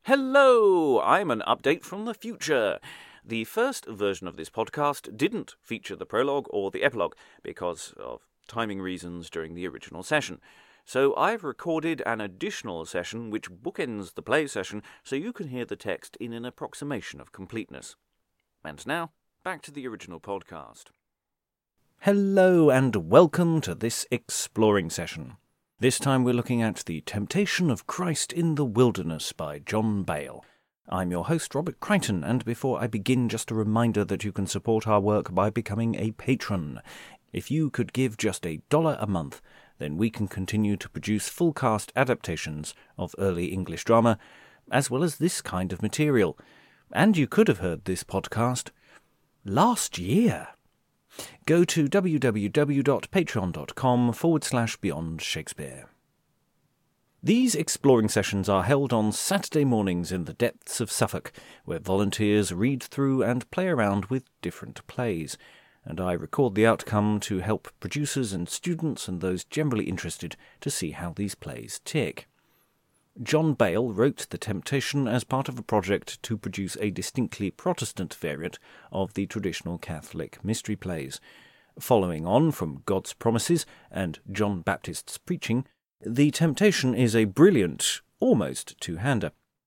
Hello! I'm an update from the future. The first version of this podcast didn't feature the prologue or the epilogue because of timing reasons during the original session. So I've recorded an additional session which bookends the play session so you can hear the text in an approximation of completeness. And now, back to the original podcast. Hello and welcome to this exploring session. This time we're looking at The Temptation of Christ in the Wilderness by John Bale. I'm your host, Robert Crichton, and before I begin, just a reminder that you can support our work by becoming a patron. If you could give just $1 a month, then we can continue to produce full-cast adaptations of early English drama, as well as this kind of material. And you could have heard this podcast last year. Go to www.patreon.com/Beyond Shakespeare. These exploring sessions are held on Saturday mornings in the depths of Suffolk, where volunteers read through and play around with different plays, and I record the outcome to help producers and students and those generally interested to see how these plays tick. John Bale wrote The Temptation as part of a project to produce a distinctly Protestant variant of the traditional Catholic mystery plays. Following on from God's Promises and John Baptist's Preaching, The Temptation is a brilliant, almost two-hander.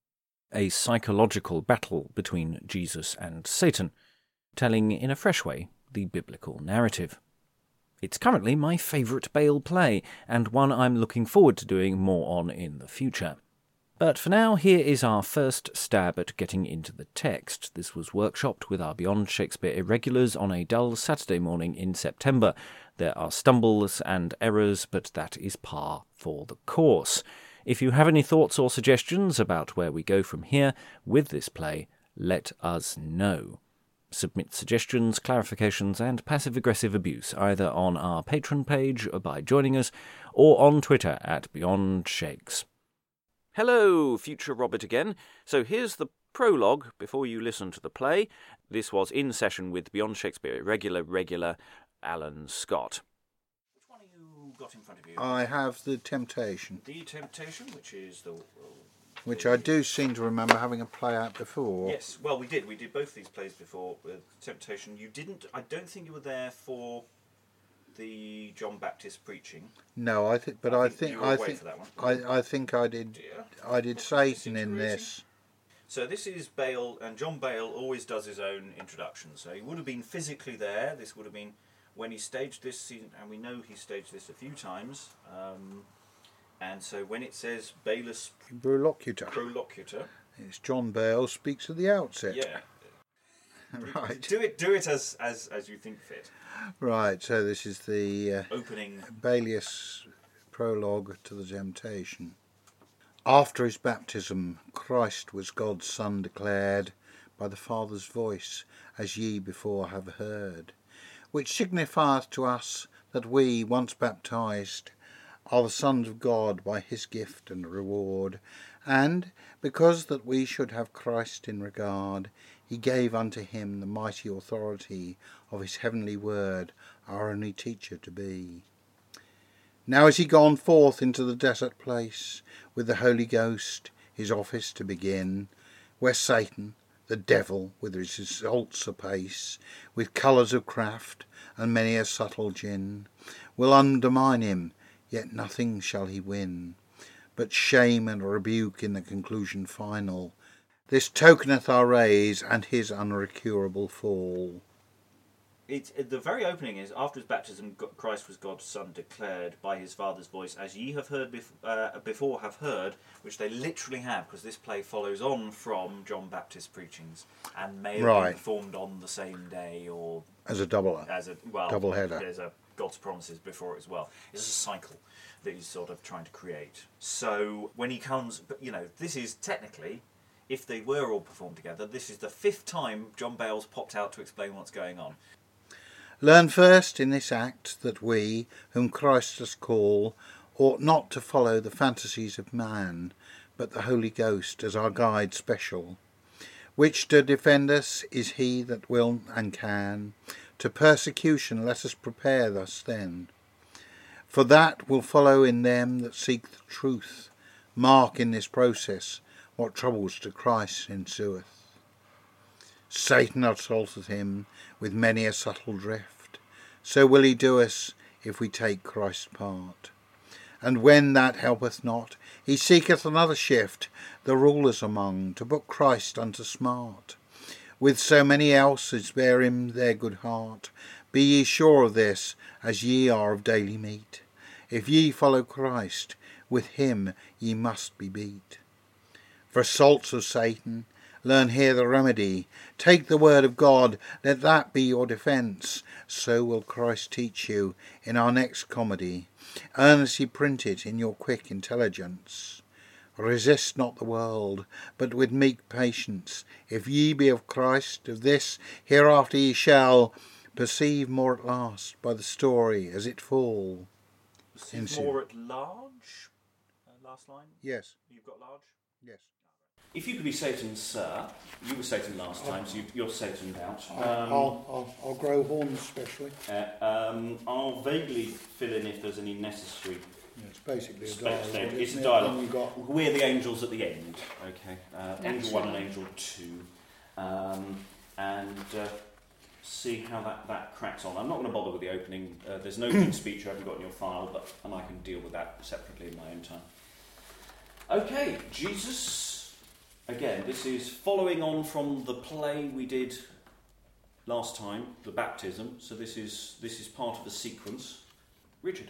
A psychological battle between Jesus and Satan, telling in a fresh way the biblical narrative. It's currently my favourite Bale play, and one I'm looking forward to doing more on in the future. But for now, here is our first stab at getting into the text. This was workshopped with our Beyond Shakespeare irregulars on a dull Saturday morning in September. There are stumbles and errors, but that is par for the course. If you have any thoughts or suggestions about where we go from here with this play, let us know. Submit suggestions, clarifications, and passive-aggressive abuse either on our Patreon page by joining us or on Twitter at Beyond Shakes. Hello, future Robert again. So here's the prologue before you listen to the play. This was in session with Beyond Shakespeare regular Alan Scott. Which one have you got in front of you? I have The Temptation. The Temptation, which is the... Which I do seem to remember having a play out before. Yes, well, we did both these plays before with Temptation. You didn't, I don't think you were there for the John Baptist Preaching. No, I think you were away for that one. I think I did. Dear. I did Satan in this. So this is Bale, and John Bale always does his own introduction. So he would have been physically there. This would have been when he staged this scene, and we know he staged this a few times. And so when it says Balus Prolocutor, it's John Bale speaks at the outset. Yeah. Right. Do it as you think fit. Right. So this is the opening Balius prologue to The Temptation. After his baptism, Christ was God's Son declared by the Father's voice, as ye before have heard, which signifieth to us that we, once baptized, are the sons of God by his gift and reward, and, because that we should have Christ in regard, he gave unto him the mighty authority of his heavenly word, our only teacher to be. Now is he gone forth into the desert place, with the Holy Ghost his office to begin, where Satan, the devil, with his assaults apace, with colours of craft and many a subtle gin, will undermine him, yet nothing shall he win, but shame and rebuke in the conclusion final. This tokeneth our raise and his unrecurable fall. The very opening is, after his baptism, Christ was God's Son declared by his Father's voice, as ye have heard before have heard, which they literally have, because this play follows on from John Baptist's preachings, and may have been performed on the same day, or as a double header. There's a God's Promises before it as well. It's a cycle that he's sort of trying to create. So when he comes, this is technically, if they were all performed together, this is the 5th time John Bale's popped out to explain what's going on. Learn first in this act that we, whom Christ does call, ought not to follow the fantasies of man, but the Holy Ghost as our guide special, which to defend us is he that will and can. To persecution let us prepare thus then, for that will follow in them that seek the truth. Mark in this process what troubles to Christ ensueth. Satan assaulteth him with many a subtle drift, so will he do us if we take Christ's part. And when that helpeth not, he seeketh another shift, the rulers among, to put Christ unto smart. With so many else as bear him their good heart, be ye sure of this, as ye are of daily meat. If ye follow Christ, with him ye must be beat. For assaults of Satan, learn here the remedy. Take the word of God, let that be your defence. So will Christ teach you in our next comedy. Earnestly print it in your quick intelligence. Resist not the world, but with meek patience. If ye be of Christ, of this hereafter ye shall perceive more at last by the story as it fall. Perceive more at large? Last line? Yes. You've got large? Yes. If you could be Satan, sir, you were Satan last time, so you're Sataned out. I'll grow horns especially. I'll vaguely fill in if there's any necessary. It's basically a Space dialogue. stage. It's isn't a it? dialogue. Then you've got We're the angels at the end. Okay. Angel 1 and Angel 2. See how that cracks on. I'm not going to bother with the opening. There's no good speech you haven't got in your file, and I can deal with that separately in my own time. Okay, Jesus. Again, this is following on from the play we did last time, the baptism. So this is part of the sequence. Richard.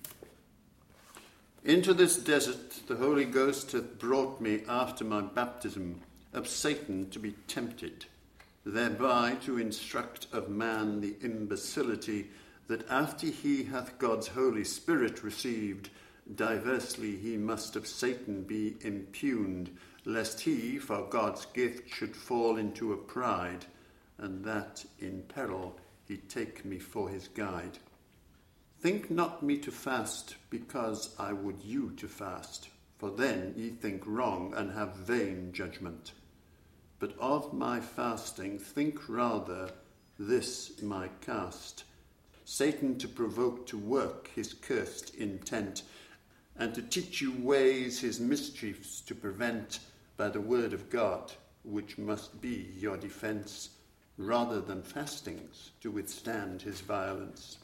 Into this desert the Holy Ghost hath brought me after my baptism of Satan to be tempted, thereby to instruct of man the imbecility that after he hath God's Holy Spirit received, diversely he must of Satan be impugned, lest he for God's gift should fall into a pride, and that in peril he take me for his guide. Think not me to fast, because I would you to fast, for then ye think wrong and have vain judgment. But of my fasting think rather this my cast, Satan to provoke to work his cursed intent, and to teach you ways his mischiefs to prevent by the word of God, which must be your defence, rather than fastings to withstand his violence.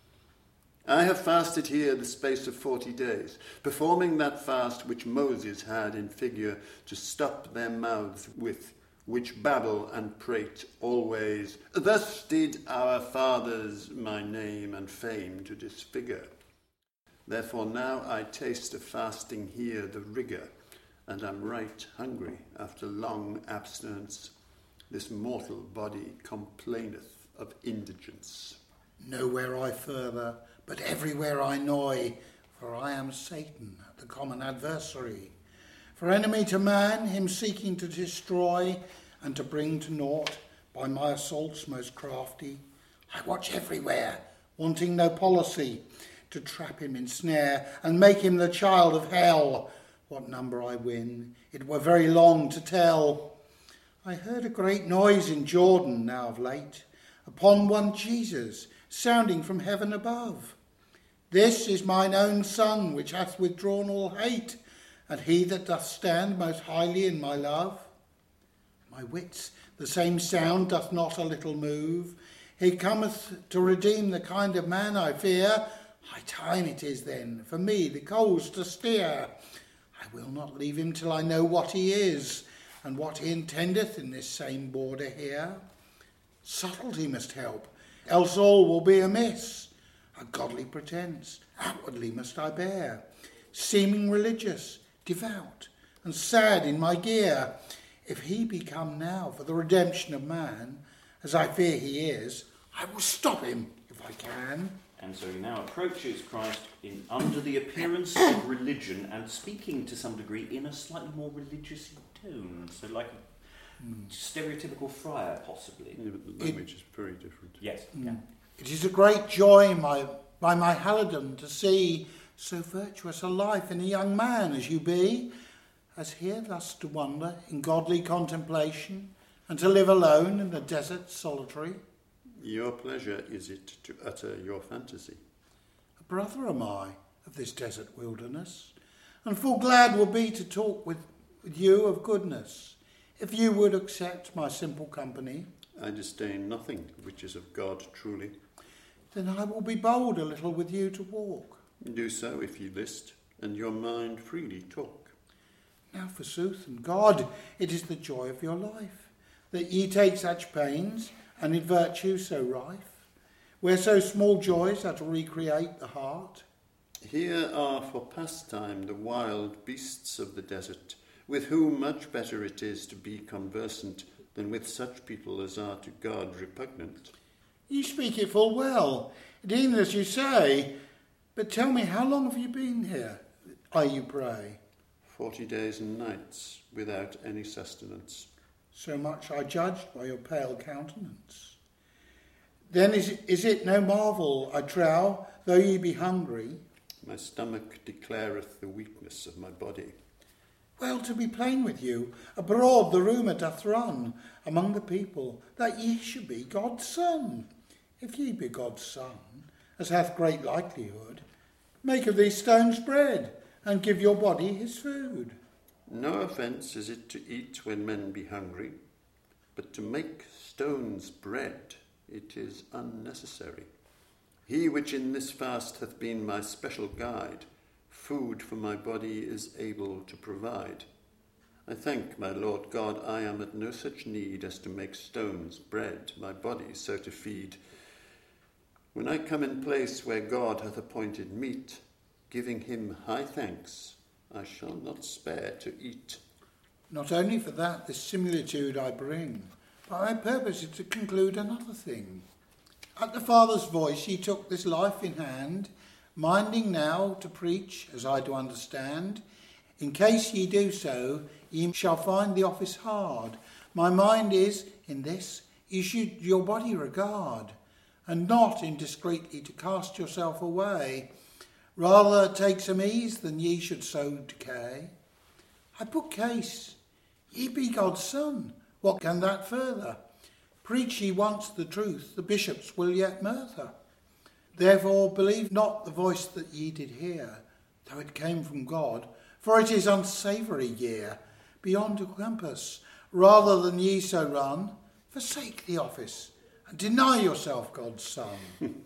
I have fasted here the space of 40 days, performing that fast which Moses had in figure to stop their mouths with, which babble and prate always. Thus did our fathers my name and fame to disfigure. Therefore now I taste of fasting here the rigour, and am right hungry after long abstinence. This mortal body complaineth of indigence. nowhere I further, but everywhere I noy, for I am Satan, the common adversary. For enemy to man, him seeking to destroy, and to bring to naught by my assaults most crafty. I watch everywhere, wanting no policy, to trap him in snare, and make him the child of hell. What number I win, it were very long to tell. I heard a great noise in Jordan now of late, upon one Jesus, sounding from heaven above. This is mine own Son, which hath withdrawn all hate, and he that doth stand most highly in my love. My wits the same sound doth not a little move. He cometh to redeem the kind of man I fear. High time it is then for me the coals to steer. I will not leave him till I know what he is, and what he intendeth in this same border here. Subtlety must help, else all will be amiss. A godly pretence outwardly must I bear, seeming religious, devout, and sad in my gear. If he be come now for the redemption of man, as I fear he is, I will stop him if I can. And so he now approaches Christ under the appearance of religion and speaking to some degree in a slightly more religious tone. So like a stereotypical friar, possibly. Yeah, but the language is very different. Yes. Yeah. It is a great joy by my halidom to see so virtuous a life in a young man as you be, as here thus to wander in godly contemplation, and to live alone in the desert solitary. Your pleasure is it to utter your fantasy. A brother am I of this desert wilderness, and full glad will be to talk with with you of goodness. If you would accept my simple company, I disdain nothing which is of God truly. then I will be bold a little with you to walk. Do so if ye list, and your mind freely talk. Now forsooth, and God, it is the joy of your life, that ye take such pains, and in virtue so rife, where so small joys are to recreate the heart. Here are for pastime the wild beasts of the desert, with whom much better it is to be conversant than with such people as are to God repugnant. You speak it full well, even as you say, but tell me, how long have you been here, I you pray? 40 days and nights, without any sustenance. So much I judged by your pale countenance. Then is it no marvel, I trow, though ye be hungry? My stomach declareth the weakness of my body. Well, to be plain with you, abroad the rumour doth run among the people that ye should be God's son. If ye be God's son, as hath great likelihood, make of these stones bread, and give your body his food. No offence is it to eat when men be hungry, but to make stones bread, it is unnecessary. He which in this fast hath been my special guide, food for my body is able to provide. I thank my Lord God I am at no such need as to make stones bread, my body so to feed. When I come in place where God hath appointed meat, giving him high thanks, I shall not spare to eat. Not only for that this similitude I bring, but I purpose it to conclude another thing. At the Father's voice ye took this life in hand, minding now to preach, as I do understand. In case ye do so, ye shall find the office hard. My mind is, in this, ye should your body regard, and not indiscreetly to cast yourself away. Rather take some ease than ye should so decay. I put case, ye be God's son, what can that further? Preach ye once the truth, the bishops will yet murder. Therefore believe not the voice that ye did hear, though it came from God, for it is unsavoury year, beyond a compass. Rather than ye so run, forsake the office, and deny yourself God's son.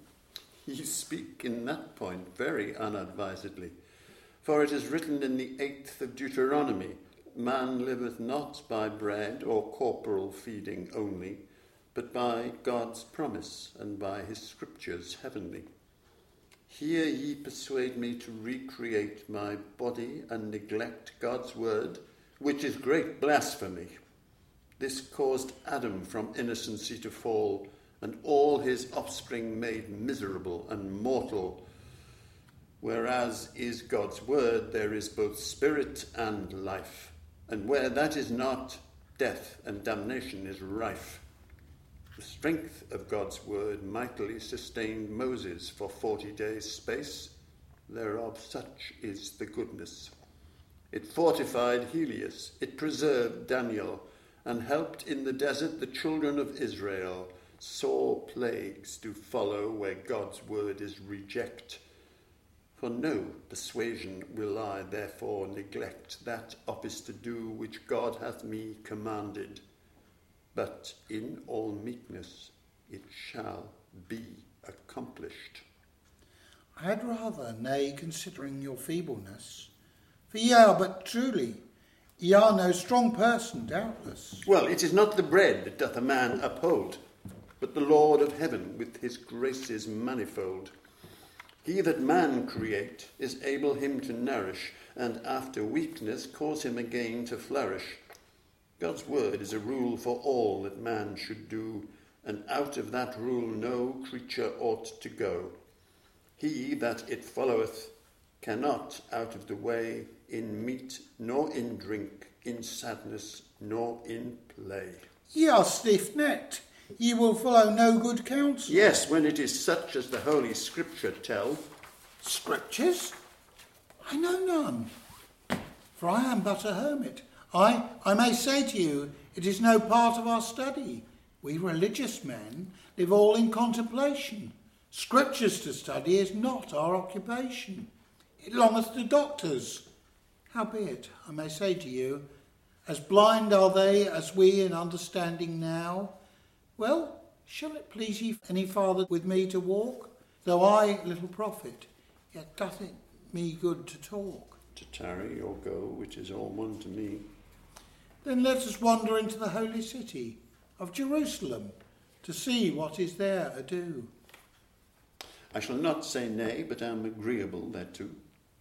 Ye speak in that point very unadvisedly, for it is written in the 8th of Deuteronomy, man liveth not by bread or corporal feeding only, but by God's promise and by his scriptures heavenly. Here ye persuade me to recreate my body and neglect God's word, which is great blasphemy. This caused Adam from innocency to fall, and all his offspring made miserable and mortal. Whereas is God's word, there is both spirit and life, and where that is not, death and damnation is rife. The strength of God's word mightily sustained Moses for 40 days' space, thereof such is the goodness. It fortified Helios, it preserved Daniel, and helped in the desert the children of Israel. Sore plagues do follow where God's word is reject. For no persuasion will I therefore neglect that office to do which God hath me commanded. But in all meekness it shall be accomplished. I had rather, nay, considering your feebleness, for ye are but truly, ye are no strong person, doubtless. Well, it is not the bread that doth a man uphold, but the Lord of heaven with his graces manifold. He that man create is able him to nourish, and after weakness cause him again to flourish. God's word is a rule for all that man should do, and out of that rule no creature ought to go. He that it followeth cannot out of the way in meat, nor in drink, in sadness, nor in play. Ye are stiff-necked. Ye will follow no good counsel. Yes, when it is such as the Holy Scripture tell. Scriptures? I know none, for I am but a hermit. I may say to you, it is no part of our study. We religious men live all in contemplation. Scriptures to study is not our occupation. It longeth to doctors. Howbeit, I may say to you, As blind are they as we in understanding now. Well, shall it please ye any farther with me to walk? Though I little profit, yet doth it me good to talk. To tarry or go, which is all one to me. Then let us wander into the holy city of Jerusalem, to see what is there ado. I shall not say nay, but am agreeable thereto.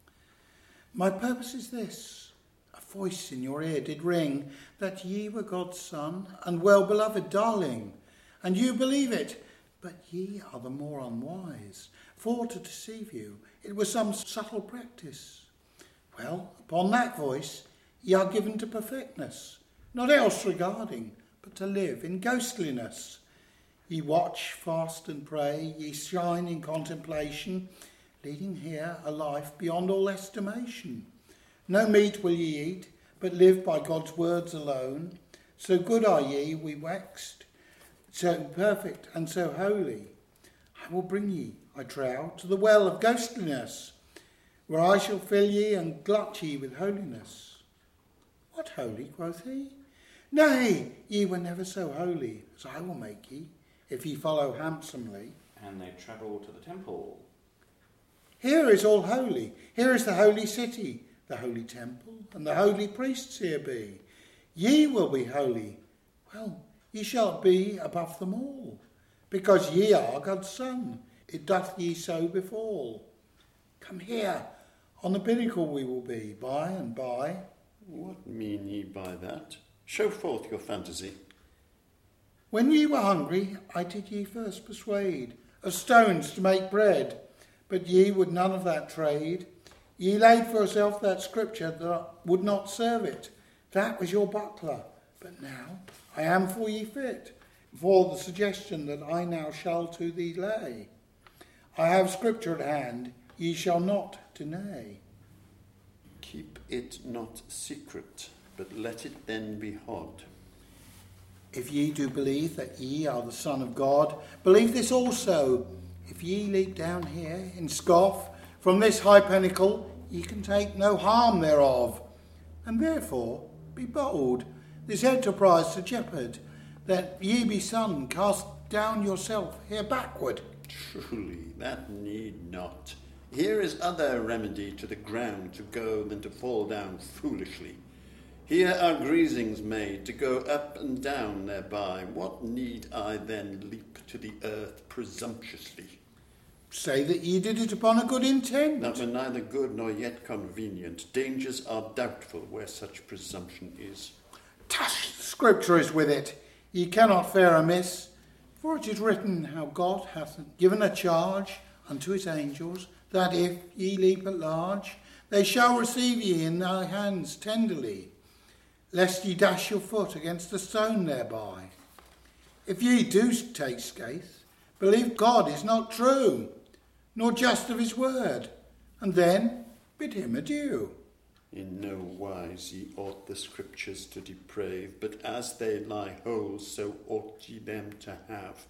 My purpose is this: a voice in your ear did ring, that ye were God's son, and well-beloved darling, and you believe it, but ye are the more unwise, for to deceive you it was some subtle practice. Well, upon that voice ye are given to perfectness, not else regarding, but to live in ghostliness. Ye watch, fast and pray, ye shine in contemplation, leading here a life beyond all estimation. No meat will ye eat, but live by God's words alone. So good are ye, we waxed, so perfect and so holy. I will bring ye, I trow, to the well of ghostliness, where I shall fill ye and glut ye with holiness. What holy, quoth he? Nay, ye were never so holy as I will make ye, if ye follow handsomely. And they travel to the temple. Here is all holy. Here is the holy city, the holy temple, and the holy priests here be. Ye will be holy. Well, ye shall be above them all, because ye are God's son. It doth ye so befall. Come here, on the pinnacle we will be, by and by. What mean ye by that? Show forth your fantasy. When ye were hungry, I did ye first persuade of stones to make bread, but ye would none of that trade. Ye laid for yourself that scripture that would not serve it. That was your buckler. But now I am for ye fit, for the suggestion that I now shall to thee lay. I have scripture at hand, ye shall not deny. Keep it not secret, but let it then be hod. If ye do believe that ye are the Son of God, believe this also. If ye leap down here in scoff from this high pinnacle, ye can take no harm thereof. And therefore be bold, this enterprise to jeopard, that ye be son, cast down yourself here backward. Truly, that need not. Here is other remedy to the ground to go than to fall down foolishly. Here are greasings made to go up and down thereby. What need I then leap to the earth presumptuously? Say that ye did it upon a good intent. That were neither good nor yet convenient. Dangers are doubtful where such presumption is. Tush, the scripture is with it. Ye cannot fare amiss. For it is written how God hath given a charge unto his angels, that if ye leap at large, they shall receive ye in their hands tenderly, lest ye dash your foot against a stone thereby. If ye do take scathe, believe God is not true, nor just of his word, and then bid him adieu. In no wise ye ought the scriptures to deprave, but as they lie whole, so ought ye them to have.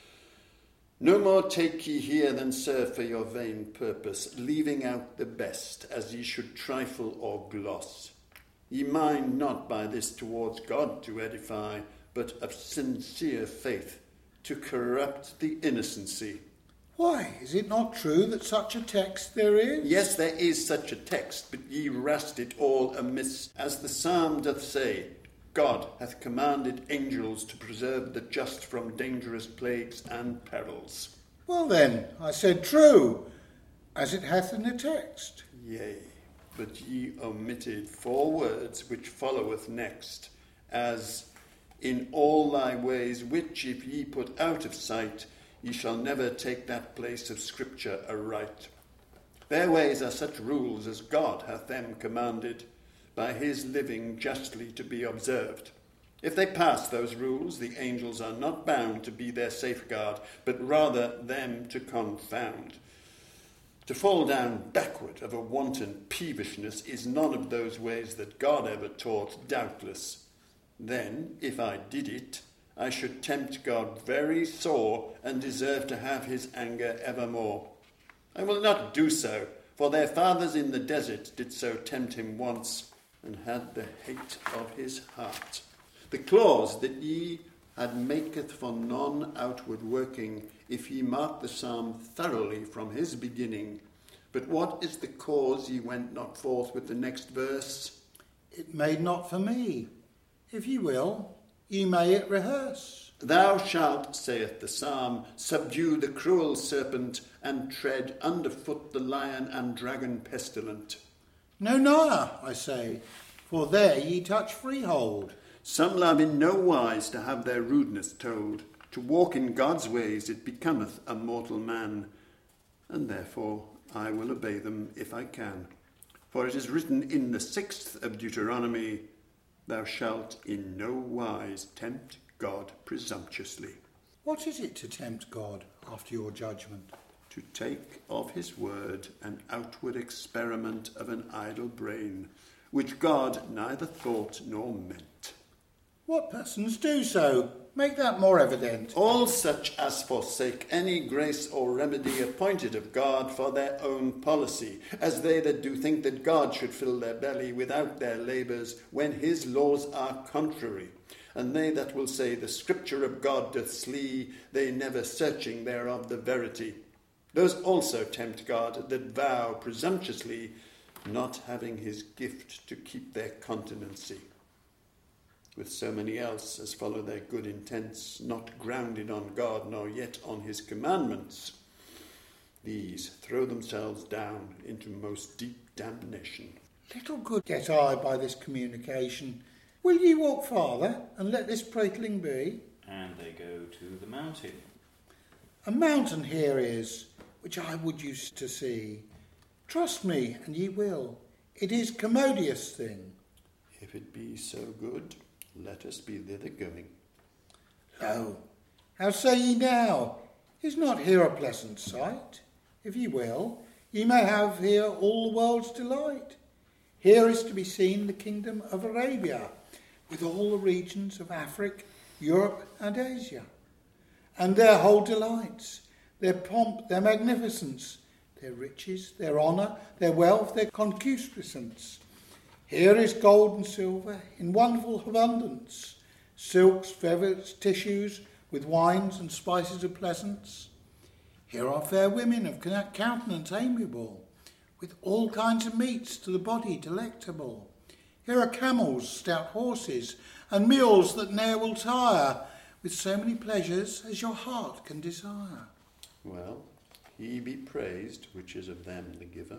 No more take ye here than serve for your vain purpose, leaving out the best, as ye should trifle or gloss. Ye mind not by this towards God to edify, but of sincere faith to corrupt the innocency. Why, is it not true that such a text there is? Yes, there is such a text, but ye wrest it all amiss. As the psalm doth say, God hath commanded angels to preserve the just from dangerous plagues and perils. Well then, I said true, as it hath in the text. Yea, but ye omitted 4 words which followeth next, as, in all thy ways, which if ye put out of sight, ye shall never take that place of scripture aright. Their ways are such rules as God hath them commanded, by his living justly to be observed. If they pass those rules, the angels are not bound to be their safeguard, but rather them to confound. To fall down backward of a wanton peevishness is none of those ways that God ever taught, doubtless. Then, if I did it, I should tempt God very sore, and deserve to have his anger evermore. I will not do so, for their fathers in the desert did so tempt him once, and had the hate of his heart. The clause that ye had maketh for none outward working, if ye mark the psalm thoroughly from his beginning. But what is the cause ye went not forth with the next verse? It made not for me. If ye will, ye may it rehearse. Thou shalt, saith the psalm, subdue the cruel serpent, and tread underfoot the lion and dragon pestilent. No nigher, I say, for there ye touch freehold. Some love in no wise to have their rudeness told. To walk in God's ways it becometh a mortal man, and therefore I will obey them if I can. For it is written in the 6th of Deuteronomy, Thou shalt in no wise tempt God presumptuously. What is it to tempt God after your judgment? To take of his word an outward experiment of an idle brain, which God neither thought nor meant. What persons do so? Make that more evident. All such as forsake any grace or remedy appointed of God for their own policy, as they that do think that God should fill their belly without their labours, when his laws are contrary. And they that will say the scripture of God doth slee, they never searching thereof the verity. Those also tempt God that vow presumptuously, not having his gift to keep their continency. With so many else as follow their good intents, not grounded on God, nor yet on his commandments, these throw themselves down into most deep damnation. Little good get I by this communication. Will ye walk farther, and let this prating be? And they go to the mountain. A mountain here is, which I would use to see. Trust me, and ye will. It is commodious thing. If it be so good, let us be thither going. Lo, how say ye now? Is not here a pleasant sight? If ye will, ye may have here all the world's delight. Here is to be seen the kingdom of Arabia, with all the regions of Africa, Europe and Asia, and their whole delights, their pomp, their magnificence, their riches, their honour, their wealth, their concupiscence. Here is gold and silver in wonderful abundance, silks, feathers, tissues, with wines and spices of pleasance. Here are fair women of countenance amiable, with all kinds of meats to the body delectable. Here are camels, stout horses, and mules that ne'er will tire, with so many pleasures as your heart can desire. Well, he be praised which is of them the giver.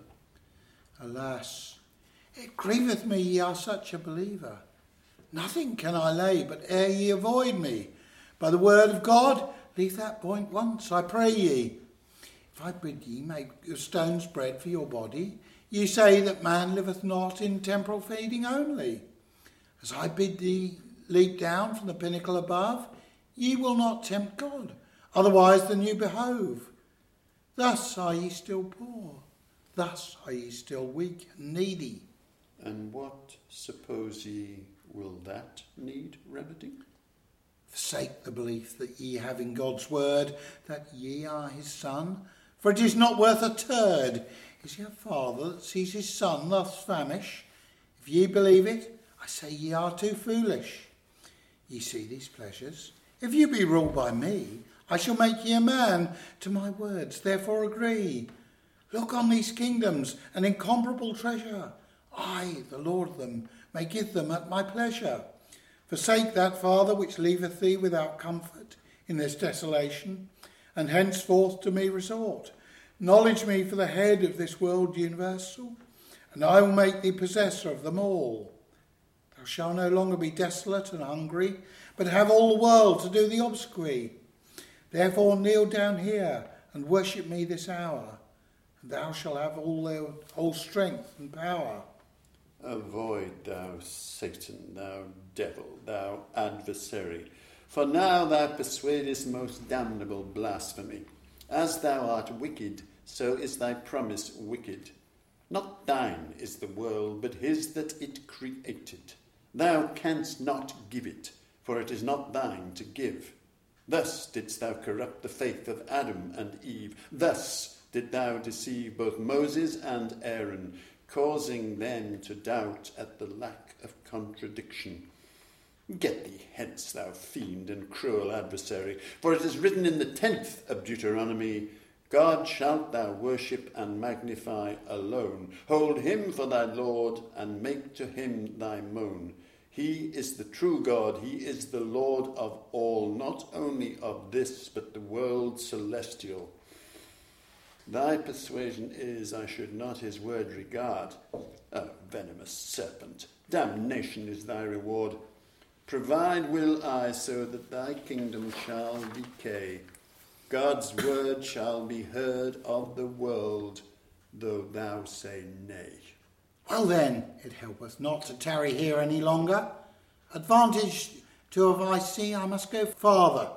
Alas, it grieveth me ye are such a believer. Nothing can I lay but ere ye avoid me. By the word of God, leave that point once, I pray ye. If I bid ye make of stones bread for your body, ye say that man liveth not in temporal feeding only. As I bid thee leap down from the pinnacle above, ye will not tempt God, otherwise than you behove. Thus are ye still poor, thus are ye still weak and needy. And what, suppose ye, will that need remedy? Forsake the belief that ye have in God's word that ye are his son, for it is not worth a turd. Is he a father that sees his son thus famish? If ye believe it, I say ye are too foolish. Ye see these pleasures. If you be ruled by me, I shall make ye a man. To my words, therefore agree. Look on these kingdoms, an incomparable treasure. I, the Lord of them, may give them at my pleasure. Forsake that father which leaveth thee without comfort in this desolation, and henceforth to me resort. Acknowledge me for the head of this world universal, and I will make thee possessor of them all. Thou shalt no longer be desolate and hungry, but have all the world to do thee obsequy. Therefore kneel down here and worship me this hour, and thou shalt have all their whole strength and power. Avoid, thou Satan, thou devil, thou adversary, for now thou persuadest most damnable blasphemy. As thou art wicked, so is thy promise wicked. Not thine is the world, but his that it created. Thou canst not give it, for it is not thine to give. Thus didst thou corrupt the faith of Adam and Eve. Thus did thou deceive both Moses and Aaron, causing them to doubt at the lack of contradiction. Get thee hence, thou fiend and cruel adversary, for it is written in the 10th of Deuteronomy, God shalt thou worship and magnify alone. Hold him for thy Lord, and make to him thy moan. He is the true God, he is the Lord of all, not only of this, but the world celestial. Thy persuasion is, I should not his word regard. O venomous serpent, damnation is thy reward. Provide will I so that thy kingdom shall decay. God's word shall be heard of the world, though thou say nay. Well then, it helpeth not to tarry here any longer. Advantage to if I see I must go farther.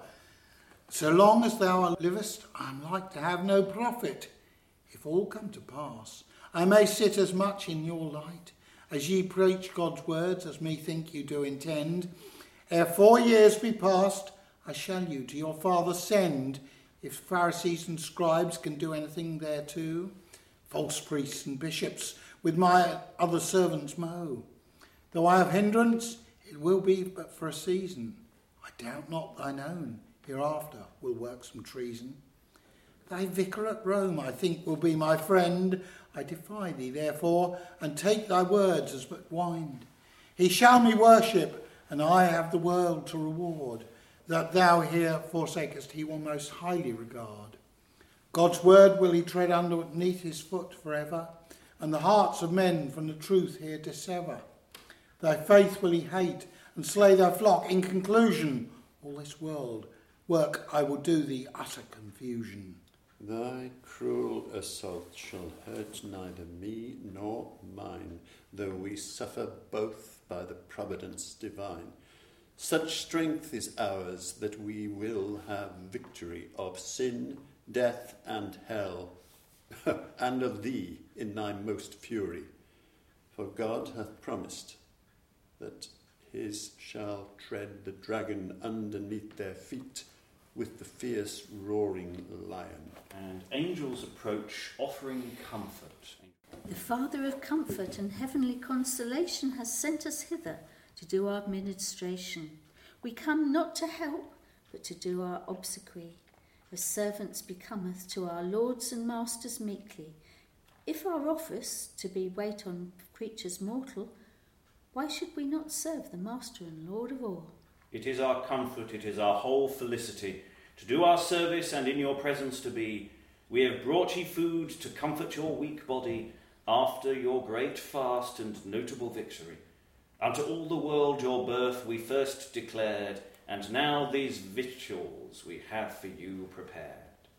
So long as thou livest, I am like to have no profit. If all come to pass, I may sit as much in your light, as ye preach God's words, as me think you do intend. Ere 4 years be past, I shall you to your father send, if Pharisees and scribes can do anything thereto. False priests and bishops with my other servants mow. Though I have hindrance, it will be but for a season. I doubt not thine own hereafter will work some treason. Thy vicar at Rome, I think, will be my friend. I defy thee, therefore, and take thy words as but wind. He shall me worship, and I have the world to reward. That thou here forsakest, he will most highly regard. God's word will he tread underneath his foot forever, and the hearts of men from the truth here dissever. Thy faith will he hate, and slay thy flock. In conclusion, all this world work I will do thee utter confusion. Thy cruel assault shall hurt neither me nor mine, though we suffer both by the providence divine. Such strength is ours that we will have victory of sin, death, and hell, and of thee in thy most fury. For God hath promised that his shall tread the dragon underneath their feet, with the fierce roaring lion. And angels approach, offering comfort. The Father of comfort and heavenly consolation has sent us hither to do our ministration. We come not to help, but to do our obsequy, as servants becometh to our lords and masters meekly. If our office to be wait on creatures mortal, why should we not serve the Master and Lord of all? It is our comfort, it is our whole felicity, to do our service and in your presence to be. We have brought ye food to comfort your weak body, after your great fast and notable victory. Unto all the world your birth we first declared, and now these victuals we have for you prepared.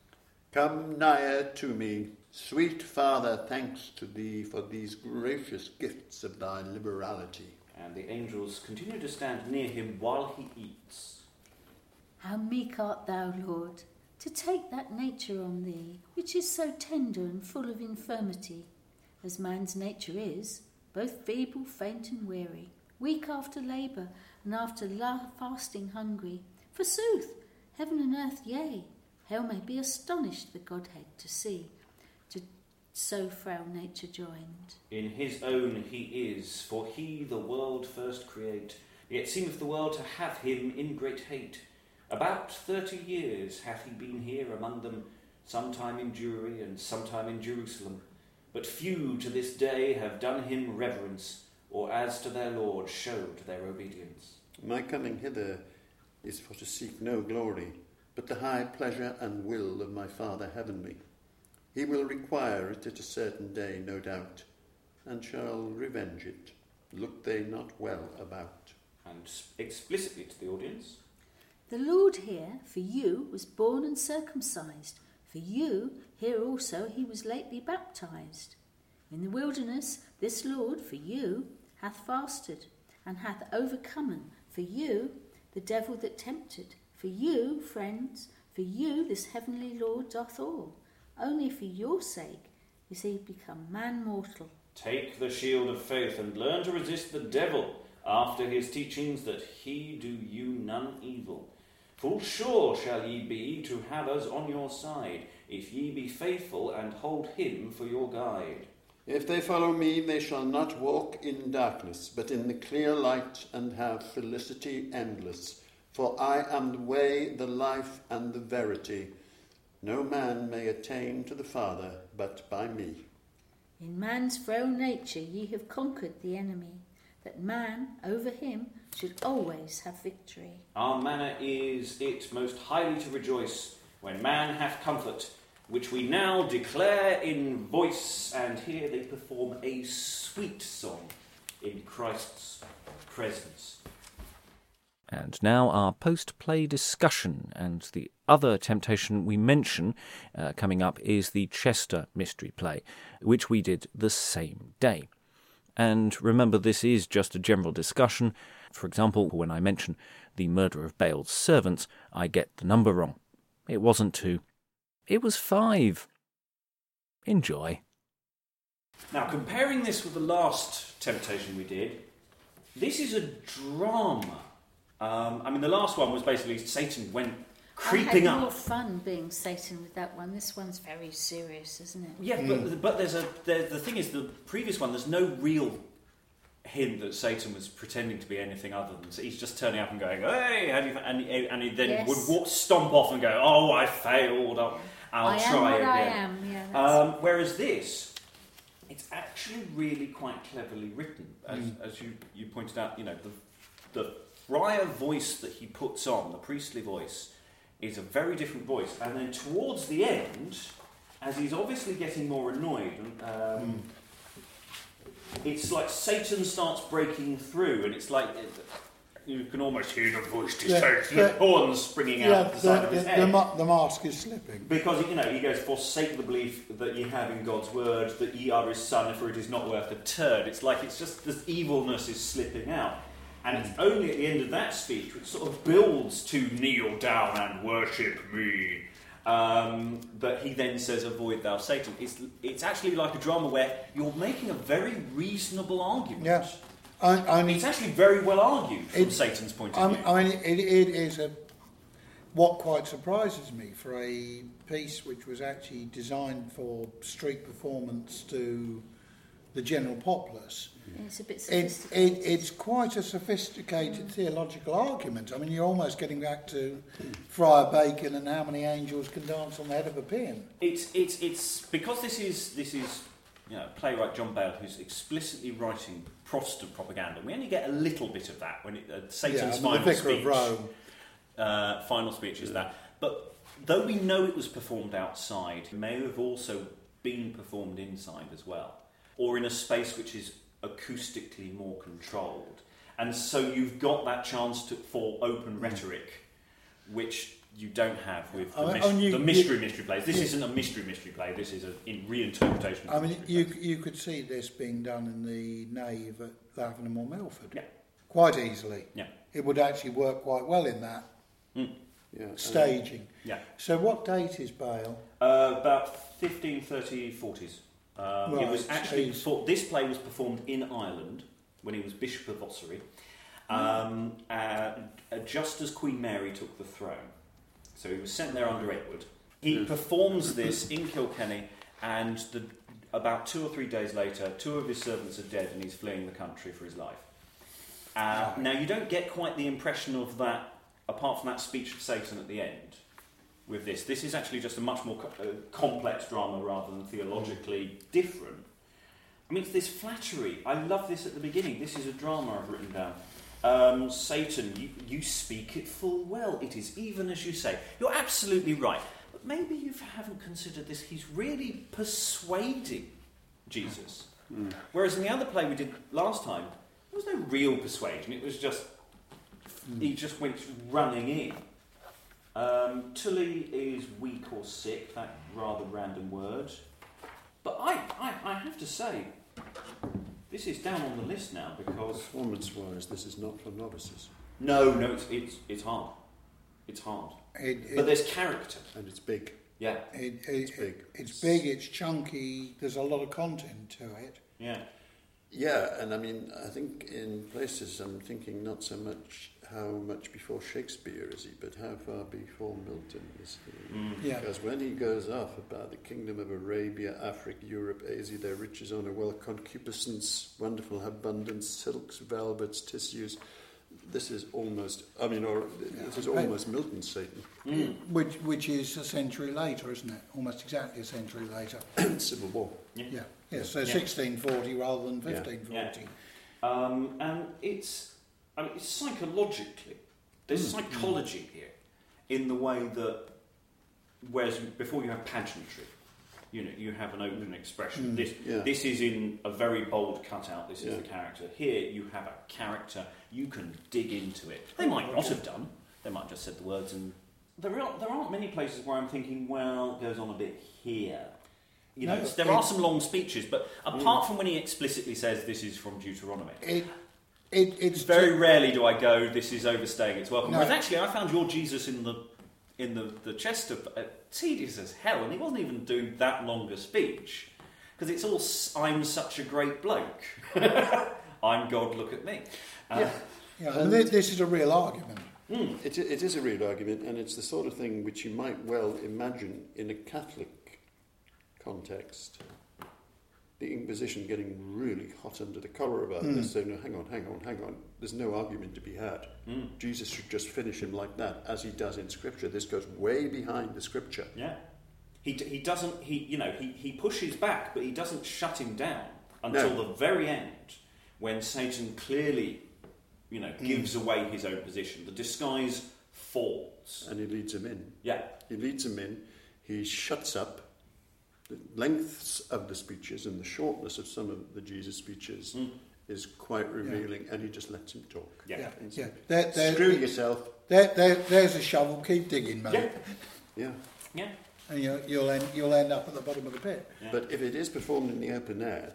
Come nigher to me, sweet Father, thanks to thee for these gracious gifts of thy liberality. And the angels continue to stand near him while he eats. How meek art thou, Lord, to take that nature on thee, which is so tender and full of infirmity, as man's nature is, both feeble, faint, and weary, weak after labour, and after fasting hungry. Forsooth, heaven and earth, yea, hell may be astonished the Godhead to see, to so frail nature joined. In his own he is, for he the world first create, yet seemeth the world to have him in great hate. About 30 years hath he been here among them, sometime in Jewry and sometime in Jerusalem. But few to this day have done him reverence, or as to their Lord showed their obedience. My coming hither is for to seek no glory, but the high pleasure and will of my Father heavenly. He will require it at a certain day, no doubt, and shall revenge it. Look they not well about. And explicitly to the audience, The Lord here for you was born and circumcised. For you here also he was lately baptized. In the wilderness this Lord for you hath fasted, and hath overcomen for you the devil that tempted. For you, friends, for you this heavenly Lord doth all. Only for your sake is he become man mortal. take the shield of faith and learn to resist the devil after his teachings, that he do you none evil. Full sure shall ye be to have us on your side, if ye be faithful and hold him for your guide. If they follow me, they shall not walk in darkness, but in the clear light, and have felicity endless. For I am the way, the life, and the verity. No man may attain to the Father but by me. In man's frail nature ye have conquered the enemy, that man over him should always have victory. Our manner is it most highly to rejoice when man hath comfort, which we now declare in voice. And here they perform a sweet song in Christ's presence. And now our post-play discussion, and the other temptation we mention coming up is the Chester mystery play, which we did the same day. And remember, this is just a general discussion. For example, when I mention the murder of Baal's servants, I get the number wrong. It wasn't 2. It was 5. Enjoy. Now, comparing this with the last temptation we did, this is a drama. The last one was basically Satan went creeping I had up. more fun being Satan with that one. This one's very serious, isn't it? Yeah, but the thing is, the previous one, there's no real hint that Satan was pretending to be anything other than... So he's just turning up and going, hey, how do you... And he then would stomp off and go, oh, I failed, I'll try again. I am, yeah. Whereas this, it's actually really quite cleverly written. As you pointed out, the friar voice that he puts on, the priestly voice, is a very different voice. And then towards the end, as he's obviously getting more annoyed, it's like Satan starts breaking through, and it's like you can almost hear the voice the horns springing out the side of his head. The mask is slipping. Because, he goes, forsake the belief that ye have in God's word, that ye are his son, for it is not worth a turd. It's like it's just this evilness is slipping out. And it's only at the end of that speech, which sort of builds to kneel down and worship me, that he then says, avoid thou Satan. It's actually like a drama where you're making a very reasonable argument. Yes. It's actually very well argued from Satan's point of view. It is what quite surprises me for a piece which was actually designed for street performance to the general populace. It's a bit sophisticated. It's quite a sophisticated theological argument. You're almost getting back to Friar Bacon and how many angels can dance on the head of a pin. It's because this is playwright John Bale who's explicitly writing Protestant propaganda. We only get a little bit of that when Satan's final the Vicar speech. of Rome. Final speech is that. But though we know it was performed outside, it may have also been performed inside as well, or in a space which is acoustically more controlled. And so you've got that chance for open rhetoric, which you don't have with the mystery plays. This isn't a mystery play, this is a reinterpretation. You could see this being done in the nave at Lavenham or Milford. Yeah. Quite easily. Yeah. It would actually work quite well in that staging. Yeah. So what date is Bale? About 1530s, 40s. Right, it was actually this play was performed in Ireland when he was Bishop of Ossory, just as Queen Mary took the throne. So he was sent there under Edward. He performs this in Kilkenny, and about 2 or 3 days later, 2 of his servants are dead, and he's fleeing the country for his life. Now you don't get quite the impression of that, apart from that speech of Satan at the end. With this is actually just a much more complex drama rather than theologically different. It's this flattery. I love this at the beginning. This is a drama I've written down. Satan, you speak it full well. It is even as you say. You're absolutely right. But maybe you haven't considered this. He's really persuading Jesus. Whereas in the other play we did last time, there was no real persuasion. It was just, he just went running in. Tully is weak or sick, that rather random word. But I have to say, this is down on the list now because... Performance-wise, this is not for novices. No, it's hard. It's hard. But there's character. And it's big. Yeah. It's big. It's big, it's chunky, there's a lot of content to it. Yeah. Yeah, and I think in places I'm thinking not so much how much before Shakespeare is he, but how far before Milton is he? Yeah. Because when he goes off about the kingdom of Arabia, Africa, Europe, Asia, their riches on a well, concupiscence, wonderful abundance, silks, velvets, tissues, this is almost, this is almost Milton's Satan. Which is a century later, isn't it? Almost exactly a century later. Civil War. Yeah. So 1640 rather than 1540. And it's psychologically, there's psychology here, in the way that, whereas before you have pageantry, you have an open expression. This is in a very bold cutout. This is the character. Here you have a character. You can dig into it. They might not have done. They might have just said the words. And there aren't many places where I'm thinking, well, it goes on a bit here. There are some long speeches, but apart from when he explicitly says this is from Deuteronomy, it's very rarely do I go, this is overstaying its welcome. Whereas actually, I found your Jesus in the Chester tedious as hell, and he wasn't even doing that long a speech, because it's all, I'm such a great bloke. I'm God, look at me. And this is a real argument. It is a real argument, and it's the sort of thing which you might well imagine in a Catholic context. The Inquisition getting really hot under the collar about this, saying, no, hang on, there's no argument to be had. Jesus should just finish him like that, as he does in Scripture. This goes way behind the Scripture. Yeah. He doesn't, he pushes back, but he doesn't shut him down until the very end, when Satan clearly, gives away his own position. The disguise falls. And he leads him in. Yeah. He leads him in, he shuts up. The lengths of the speeches and the shortness of some of the Jesus speeches is quite revealing, and he just lets him talk. Screw yourself. There's a shovel. Keep digging, mate. Yeah. And you'll end up at the bottom of the pit. Yeah. But if it is performed in the open air,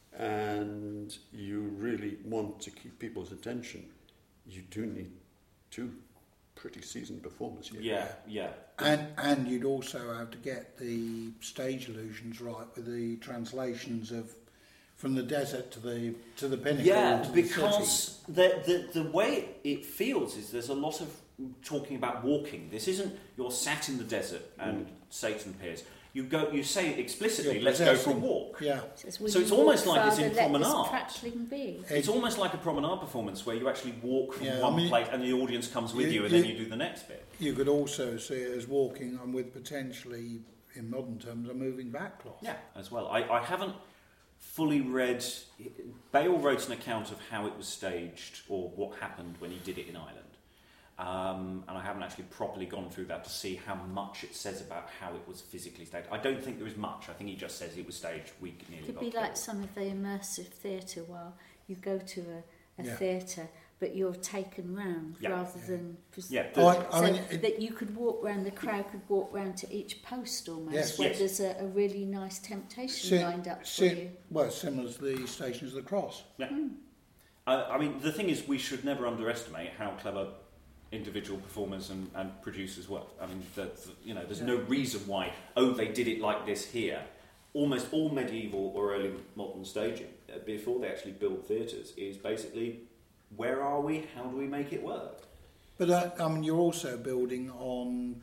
and you really want to keep people's attention, you do need two pretty seasoned performers here. Yeah. And you'd also have to get the stage illusions right with the translations of from the desert to the pinnacle. Yeah, to because the way it feels is there's a lot of talking about walking. This isn't you're sat in the desert and Satan appears. You say explicitly, let's go for a walk. Yeah. So it's almost like it's in promenade. Be. It's almost like a promenade performance where you actually walk from one place and the audience comes with you, and then you do the next bit. You could also see it as walking and with potentially, in modern terms, a moving backcloth. Yeah, as well. I haven't fully read... Bale wrote an account of how it was staged or what happened when he did it in Ireland. And I haven't actually properly gone through that to see how much it says about how it was physically staged. I don't think there is much. I think he just says it was staged. We nearly Could be like some of the immersive theatre, while you go to a theatre, but you're taken round rather than... that you could walk round, the crowd could walk round to each post almost, where there's a really nice temptation lined up for you. Well, similar to the Stations of the Cross. Yeah. I mean, the thing is, we should never underestimate how clever individual performers and producers work. I mean, there's no reason why, they did it like this here. Almost all medieval or early modern staging, before they actually built theatres, is basically, where are we? How do we make it work? But you're also building on,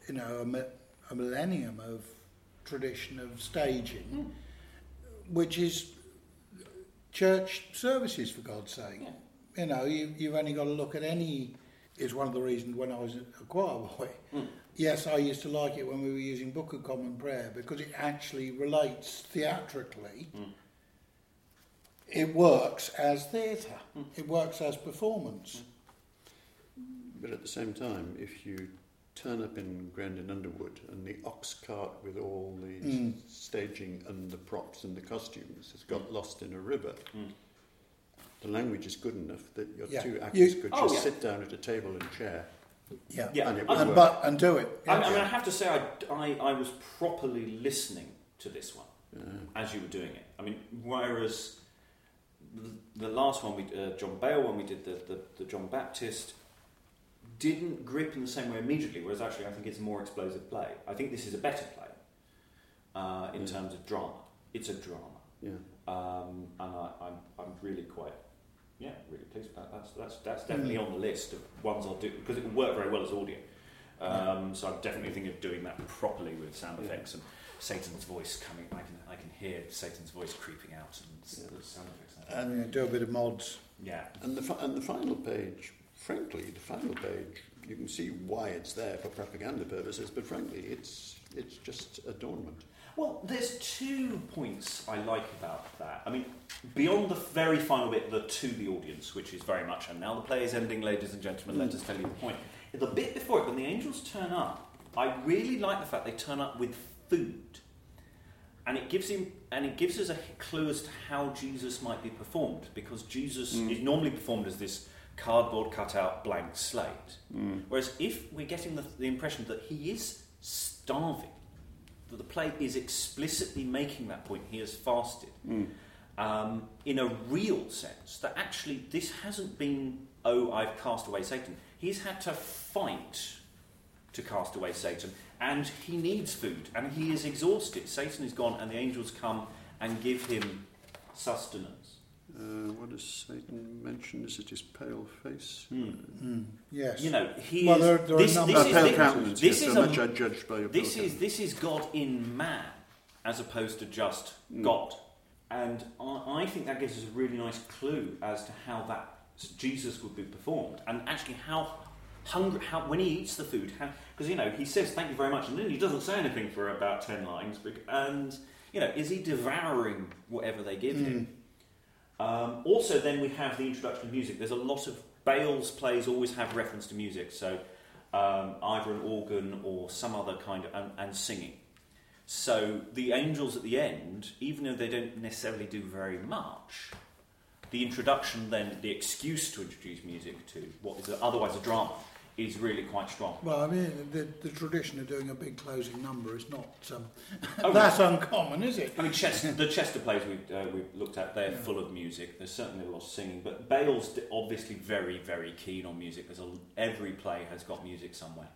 a millennium of tradition of staging, which is church services, for God's sake. Yeah. You've only got to look at any. Is one of the reasons when I was a choir boy. Yes, I used to like it when we were using Book of Common Prayer because it actually relates theatrically. It works as theatre. It works as performance. But at the same time, if you turn up in Grandin Underwood and the ox cart with all the staging and the props and the costumes has got lost in a river, the language is good enough that your two actors could just sit down at a table and chair. And it would work. And do it. I mean, I have to say, I was properly listening to this one as you were doing it. I mean, whereas the last one, John Bale, when we did the John Baptist, didn't grip in the same way immediately, whereas actually I think it's a more explosive play. I think this is a better play in terms of drama. It's a drama. Yeah. And I'm really quite Yeah, really pleased with that. That's definitely on the list of ones I'll do, because it will work very well as audio. So I'm definitely thinking of doing that properly with sound effects and Satan's voice coming. I can hear Satan's voice creeping out and the sound effects. And do a bit of mods. Yeah. And the final page, frankly, you can see why it's there for propaganda purposes, but frankly, it's just adornment. Well, there's 2 points I like about that. I mean, beyond the very final bit, the to the audience, which is very much, and now the play is ending, ladies and gentlemen, let us tell you the point. The bit before it, when the angels turn up, I really like the fact they turn up with food. And it gives us a clue as to how Jesus might be performed, because Jesus is normally performed as this cardboard cutout blank slate. Whereas if we're getting the impression that he is starving, that the play is explicitly making that point, he has fasted, in a real sense, that actually this hasn't been, oh, I've cast away Satan. He's had to fight to cast away Satan, and he needs food, and he is exhausted. Satan is gone, and the angels come and give him sustenance. What does Satan mention? Is it his pale face? Yes. You know, he well, is. there are pale countenance. This yes, is so much I judged by your pale countenance. This is God in man, as opposed to just God, and I think that gives us a really nice clue as to how that Jesus would be performed, and actually how hungry, when he eats the food, because he says thank you very much, and then he doesn't say anything for about 10 lines, and is he devouring whatever they give him? Also, then we have the introduction of music. There's a lot of Bale's plays always have reference to music, so either an organ or some other kind of and singing. So the angels at the end, even though they don't necessarily do very much, the introduction, then the excuse to introduce music to what is otherwise a drama, is really quite strong. Well, I mean, the tradition of doing a big closing number is not Oh, that uncommon, is it? I mean, the Chester plays we've looked at, they're full of music. There's certainly a lot of singing, but Bale's obviously very, very keen on music. Every play has got music somewhere,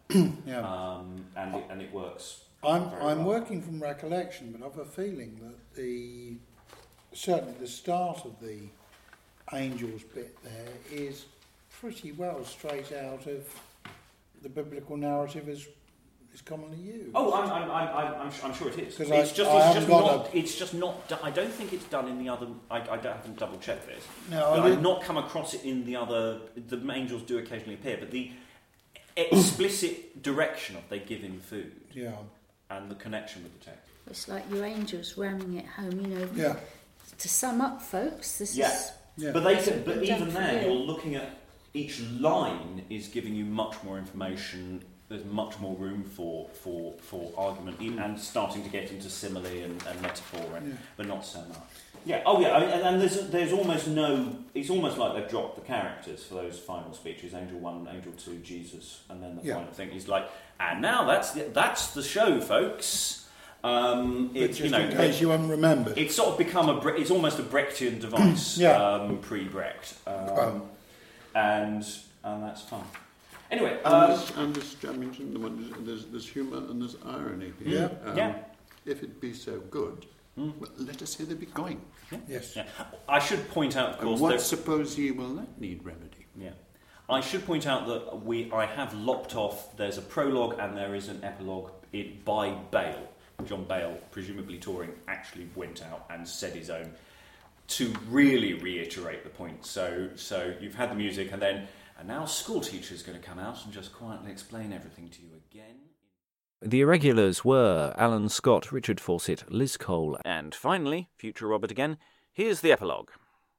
and it works. I'm working from recollection, but I've a feeling that certainly the start of the angels bit there is pretty well straight out of the biblical narrative as is commonly used. Oh, I'm sure it is. Because it's just not. I don't think it's done in the other. I haven't double checked this. No, I've not come across it in the other. The angels do occasionally appear, but the explicit direction of they give him food, and the connection with the text. It's like your angels ramming it home, Yeah. To sum up, folks, this is... Yeah. But even there, you're looking at each line is giving you much more information. There's much more room for argument, and starting to get into simile and metaphor, but not so much. Yeah. Oh, yeah. I mean, and there's almost no. It's almost like they've dropped the characters for those final speeches. Angel 1, Angel 2, Jesus, and then the final thing is like, and now that's the show, folks. Just in case you haven't remembered, it's sort of become it's almost a Brechtian device, pre-Brecht, and that's fun. Anyway, and this I mentioned there's humour and there's irony here. If it be so good, well, let us hear there be going. Yes. Yeah. I should point out, of course, what suppose ye will that need remedy? Yeah. I should point out that I have lopped off. There's a prologue and there is an epilogue by Bale. John Bale, presumably touring, actually went out and said his own to really reiterate the point. So you've had the music, and now school teacher's going to come out and just quietly explain everything to you again. The irregulars were Alan Scott, Richard Fawcett, Liz Cole, and finally, future Robert again. Here's the epilogue.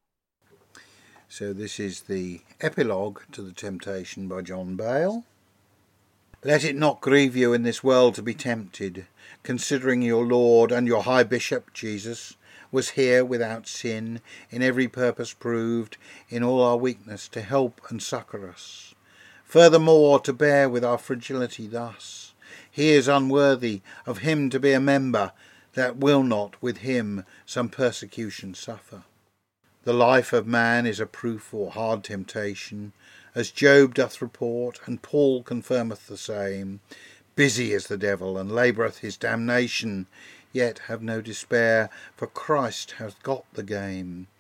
So this is the epilogue to The Temptation by John Bale. Let it not grieve you in this world to be tempted, considering your Lord and your High Bishop, Jesus, was here without sin, in every purpose proved, in all our weakness, to help and succour us. Furthermore, to bear with our fragility thus, he is unworthy of him to be a member that will not with him some persecution suffer. The life of man is a proof for hard temptation, as Job doth report, and Paul confirmeth the same. Busy is the devil, and laboureth his damnation, yet have no despair, for Christ hath got the game.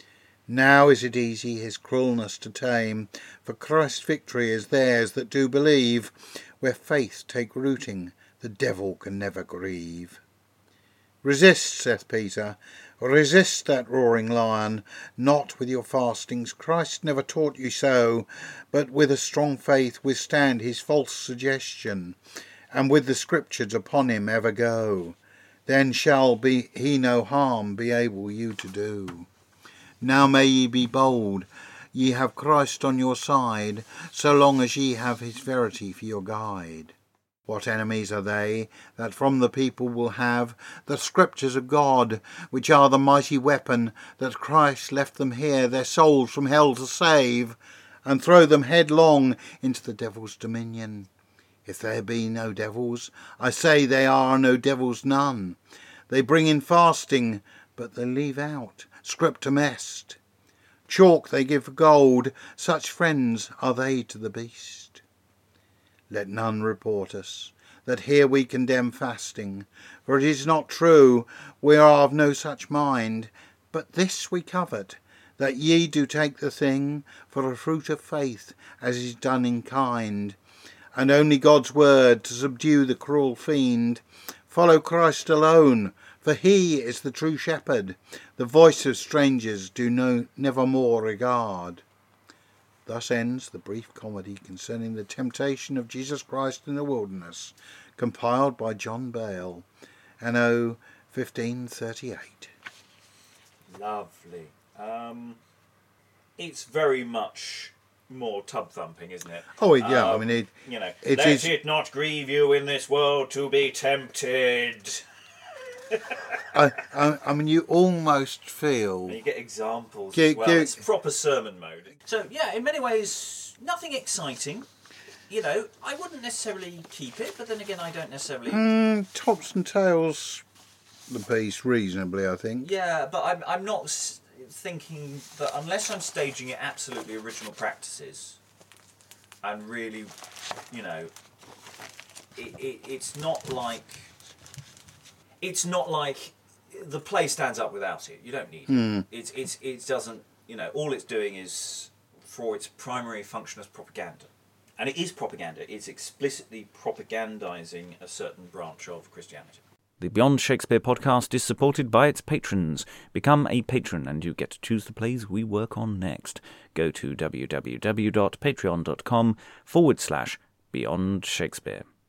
Now is it easy his cruelness to tame, for Christ's victory is theirs that do believe. Where faith take rooting, the devil can never grieve. Resist, saith Peter, resist that roaring lion, not with your fastings, Christ never taught you so, but with a strong faith withstand his false suggestion, and with the scriptures upon him ever go. Then shall he no harm be able you to do. Now may ye be bold, ye have Christ on your side, so long as ye have his verity for your guide. What enemies are they that from the people will have the scriptures of God, which are the mighty weapon that Christ left them here, their souls from hell to save, and throw them headlong into the devil's dominion? If there be no devils, I say they are no devils none. They bring in fasting, but they leave out scriptum est. Chalk they give for gold, such friends are they to the beast. Let none report us, that here we condemn fasting, for it is not true, we are of no such mind, but this we covet, that ye do take the thing for a fruit of faith, as is done in kind, and only God's word to subdue the cruel fiend. Follow Christ alone, for he is the true shepherd, the voice of strangers do never more regard. Thus ends the brief comedy concerning the temptation of Jesus Christ in the wilderness, compiled by John Bale, anno 1538. Lovely. It's very much more tub thumping, isn't it? Oh, yeah. I mean, let it not grieve you in this world to be tempted. I mean, you almost feel. And you get examples as well. It's proper sermon mode. So yeah, in many ways, nothing exciting. You know, I wouldn't necessarily keep it, but then again, I don't necessarily. Tops and tails, the piece reasonably, I think. Yeah, but I'm not thinking that unless I'm staging it absolutely original practices, and really, you know, it's not like. It's not like the play stands up without it. You don't need it. It doesn't. You know, all it's doing is for its primary function as propaganda, and it is propaganda. It's explicitly propagandizing a certain branch of Christianity. The Beyond Shakespeare podcast is supported by its patrons. Become a patron and you get to choose the plays we work on next. Go to www.patreon.com/Beyond Shakespeare.